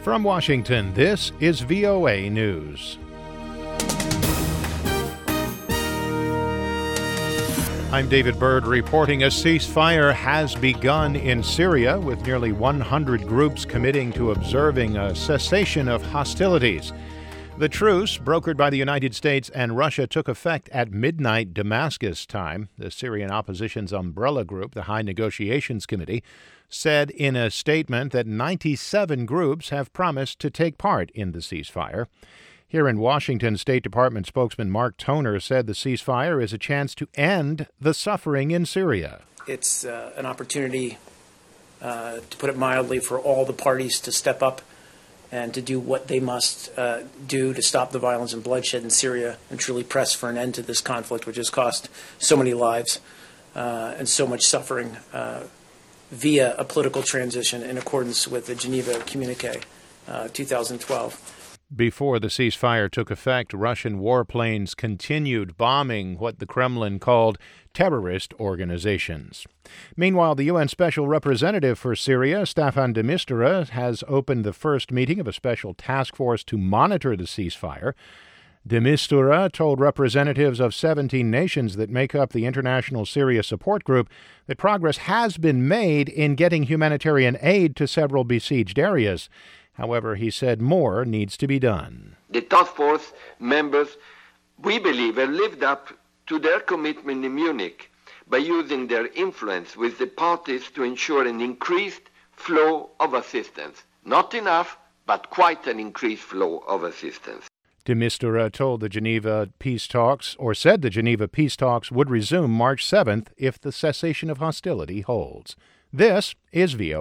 From Washington, this is VOA News. I'm David Byrd reporting a ceasefire has begun in Syria, with nearly 100 groups committing to observing a cessation of hostilities. The truce, brokered by the United States and Russia, took effect at midnight Damascus time. The Syrian opposition's umbrella group, the High Negotiations Committee, said in a statement that 97 groups have promised to take part in the ceasefire. Here in Washington, State Department spokesman Mark Toner said the ceasefire is a chance to end the suffering in Syria. It's an opportunity, to put it mildly, for all the parties to step up and to do what they must do to stop the violence and bloodshed in Syria and truly press for an end to this conflict, which has cost so many lives and so much suffering via a political transition in accordance with the Geneva Communique 2012. Before the ceasefire took effect, Russian warplanes continued bombing what the Kremlin called terrorist organizations. Meanwhile, the UN Special Representative for Syria, Staffan de Mistura, has opened the first meeting of a special task force to monitor the ceasefire. De Mistura told representatives of 17 nations that make up the International Syria Support Group that progress has been made in getting humanitarian aid to several besieged areas. However, he said more needs to be done. The task force members, we believe, have lived up to their commitment in Munich by using their influence with the parties to ensure an increased flow of assistance. Not enough, but quite an increased flow of assistance. De Mistura told the Geneva peace talks, or said the Geneva peace talks would resume March 7th if the cessation of hostility holds. This is VOA.